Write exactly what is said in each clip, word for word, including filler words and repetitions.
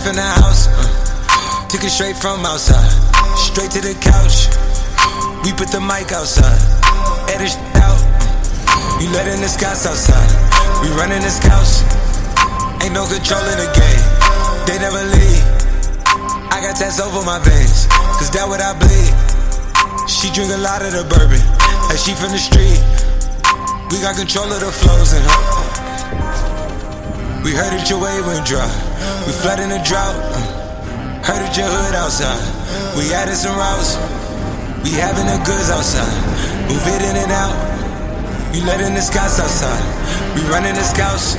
left in the house, uh, took it straight from outside, straight to the couch. We put the mic outside, edit shit out. You letting the scouts outside, we running the scouts. Ain't no control in the game, they never leave. I got tats over my veins, cause that what I bleed. She drink a lot of the bourbon, and she from the street. We got control of the flows in her. We heard that your wave went dry, we flooding the drought. Heard that your hood outside, we added some routes. We having the goods outside, move it in and out. You letting the scouts outside, we running the scouts.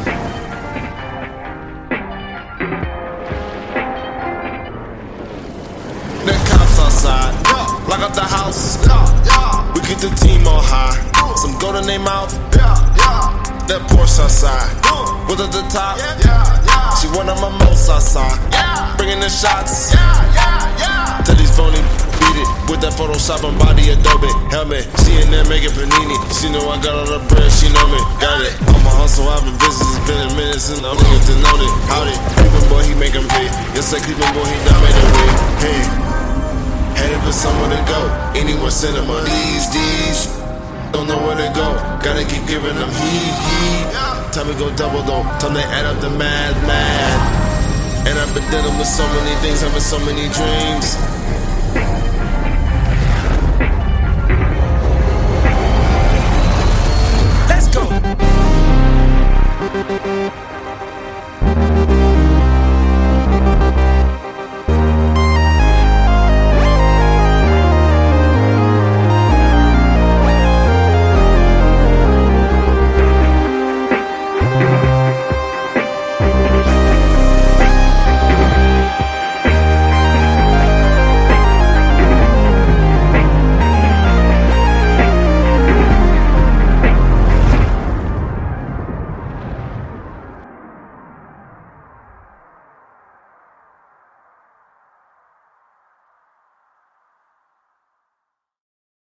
The cops outside, lock up the house. We keep the team on high, some gold in their mouth. That Porsche outside, with at the top. She one of my most outside, bringing the shots. Tell these phony beat it with that Photoshop and body Adobe helmet. She in there making panini. She know I got all the bread, she know me. Got it. I'm a hustle, I've been busy. It's been a minute since I'm looking to know it. Howdy, Cleveland boy, he make 'em pay. Yes, like Cleveland boy, he done made a way. Hey, headed for somewhere to go. Anyone send him on these D's. Don't know where to go. Gotta keep giving them heat, heat. Time to go double though. Time to add up the mad, mad. And I've been dealing with so many things, having so many dreams.